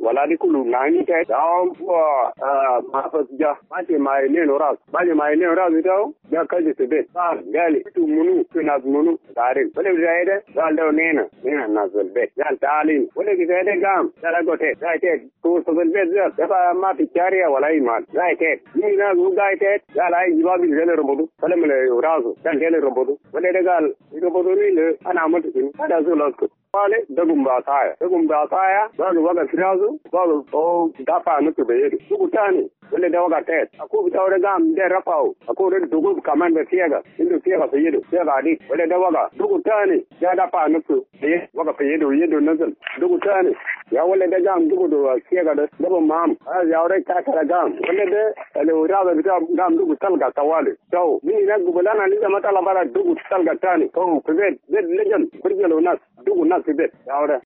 wala di kulu nani te down for mafasja mate mai ne noras baje mai ne noras do da kaje tebe ba gali tu munu tuna munu tarin wala zaide dal do nena nazal be dal talin wala zaide gam dala gote zaite to so be da ba ma picharia wala iman zaite ni na gugaite dala jibabi zele rombodu wala mele razu dan zele rombodu wala de gal rombodu ni ana mata tin ada zo lasko wale dagumba kaya ba ga waga firazu ba o dafa nuku be yedu sugutani wala da waga tet ako bitawre gam de rafao ako re dugu kaman be tiaga indu tiaga be yedu tiaga di wala da waga sugutani ya dafa nuku be waga be yedu nazal sugutani ya wala da gam dugu do tiaga da dabo mam ya ore ka kara gam wala de ele uraga bita gam dugu talga tawale to ni na gubulana ni da mata labara dugu talga tani to be lejan kurjelo nas dugu nas be ya ore